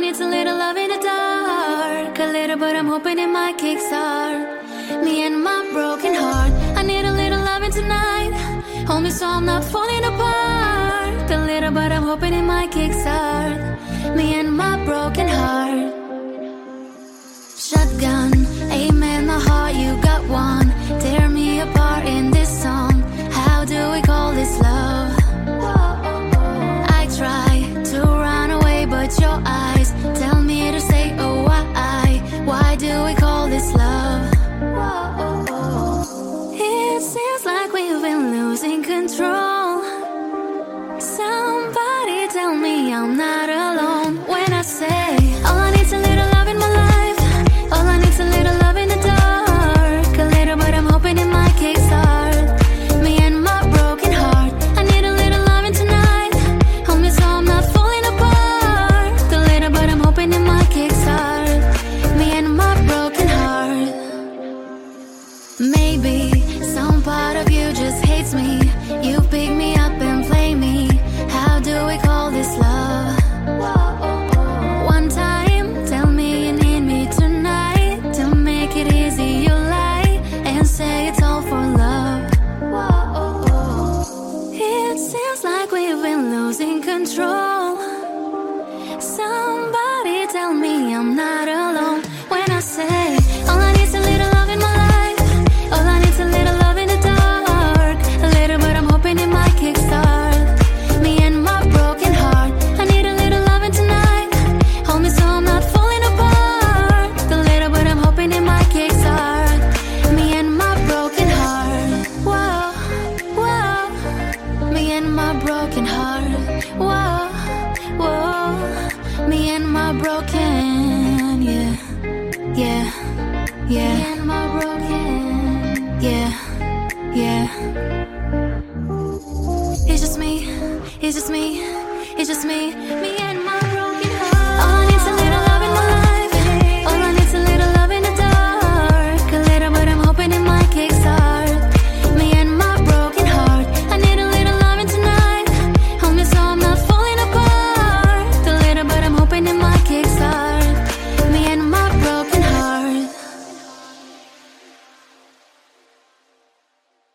need's a little love in the dark. A little, but I'm hoping it might kickstart me and my broken heart. I need a little loving tonight. Hold me so I'm not falling apart. A little, but I'm hoping it might kickstart me and my broken heart. Shotgun, aim my heart, you got one. Tear me apart in this song. How do we call this love? I try to run away, but your eyes tell me to stay. Oh, why do we call this love? It seems like we've been losing control. Somebody tell me I'm not alone when I say all I need's a little love in my life. All I need's a little love in the dark. A little, but I'm hoping it might kickstart me and my broken heart. I need a little loving tonight. Hold me so I'm not falling apart. A little, but I'm hoping it might kickstart me and my broken heart. Maybe some part of you just hates me. You pick me up and play me. How do we call this love? One time, tell me you need me tonight. To make it easy, you lie and say it's all for love. It seems like we've been losing control. Somebody tell me I'm not alone when I say all I need's a little love in my life. All I need's a little love in the dark. A little, but I'm hoping it might kickstart me and my broken heart. I need a little loving tonight. Hold me so I'm not falling apart. A little, but I'm hoping it might kickstart me and my broken heart. Whoa, whoa, me and my broken heart. Whoa, whoa, me and my broken, yeah, yeah, yeah. Me and my broken, yeah, yeah. It's just me, it's just me, it's just me, me